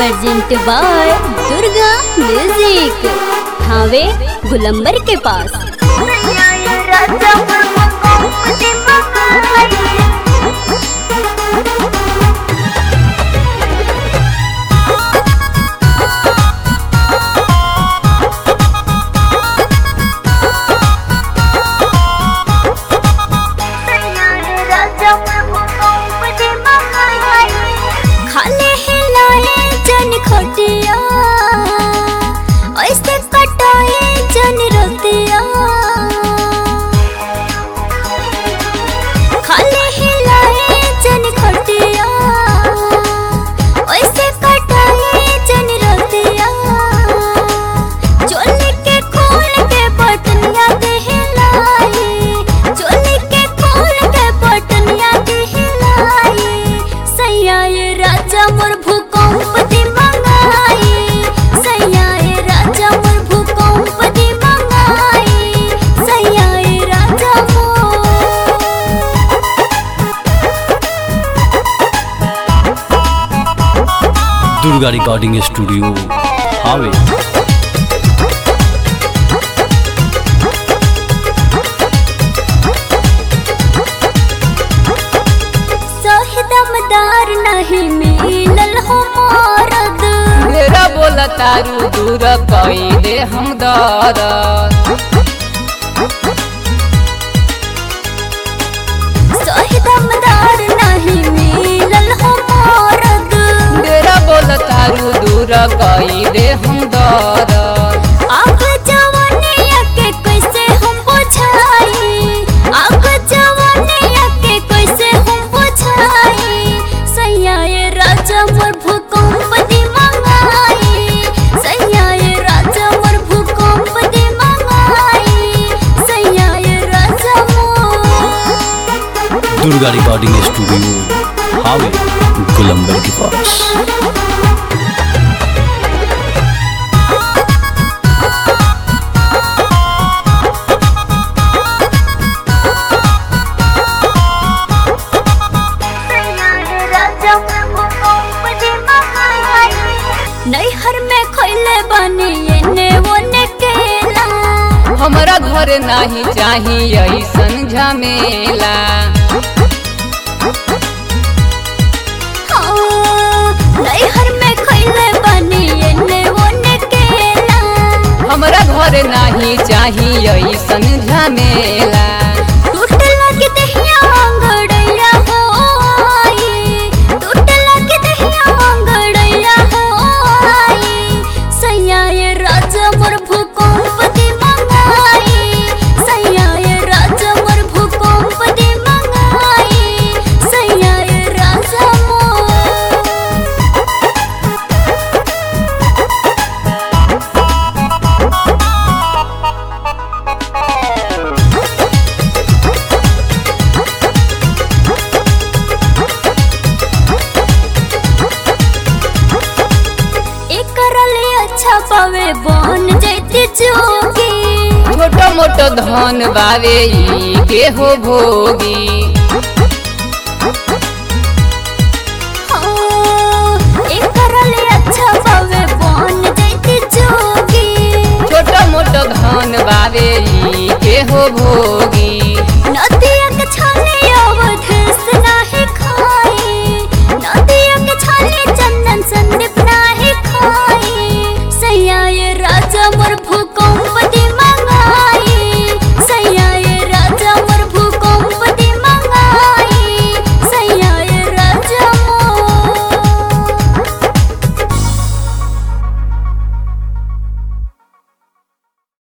Present by Durga music, Thawe गुलंबर के पास। दुर्गा रिकॉर्डिंग स्टूडियो हावे। दमदार नहीं मिलल हो मरद, मेरा बोला तारू दूर कई दे हम दर्द। दमदार नहीं मिलल हो मरद, मेरा बोला तारू दूर कई दे हम दर्द। आग जवानिया के कैसे हम बुझाई, आग जवानिया के कैसे हम बुझाई। सैयाए राजा मोर भूकंप दी मंगाई, सैयाए राजा मोर भूकंप दी मंगाई, सैयाए राजा मोर। दुर्गा रिकॉर्डिंग स्टूडियो हावे गुलंबर के पास। नैहर में खैले बनी एने ओने केला, हमारा घर नहीं चाहिए ऐसन झमेला। नैहर में खैले बनी एने ओने केला, हमारा घर नहीं चाहिए ऐसन झमेला। टूट लगे दहिया अंगड़ैया हो आई, टूट लगे दहिया अंगड़ैया हो आई। सैयाए राजा मोर भूकंप दी मंगाई, सैयाए राजा मोर भूकंप दी मंगाई, सैयाए राजा मोर। अच्छा पावे बन जैती जोगी, छोटो मोटो धन बावे ई के हो भोगी। अच्छा पावे बन जैती जोगी, छोटो मोटो धन बावे ई के हो भोगी।